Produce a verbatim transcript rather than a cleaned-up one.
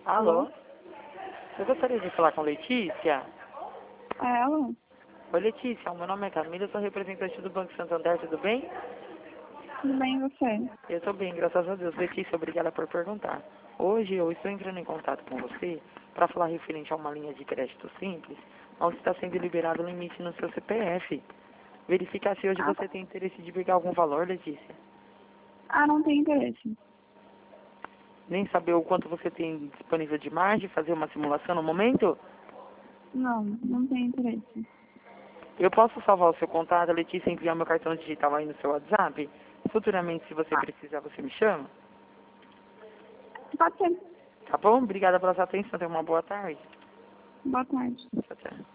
Alô? Eu gostaria de falar com Letícia. É ela? Oi, Letícia. Meu nome é Camila, eu sou representante do Banco Santander, tudo bem? Tudo bem, e você? Eu estou bem, graças a Deus. Letícia, obrigada por perguntar. Hoje eu estou entrando em contato com você para falar referente a uma linha de crédito simples, onde está sendo liberado o limite no seu C P F. Verificar se hoje Ah, você tem interesse de pegar algum valor, Letícia. ah, não tem interesse. Nem saber o quanto você tem disponível de margem, fazer uma simulação no momento? Não, não tem interesse. Eu posso salvar o seu contato, Letícia, e enviar meu cartão digital aí no seu WhatsApp? Futuramente, se você Ah, precisar, você me chama? pode ser. Tá bom? Obrigada pela sua atenção. Tenha uma boa tarde. Boa tarde. Tchau, tchau.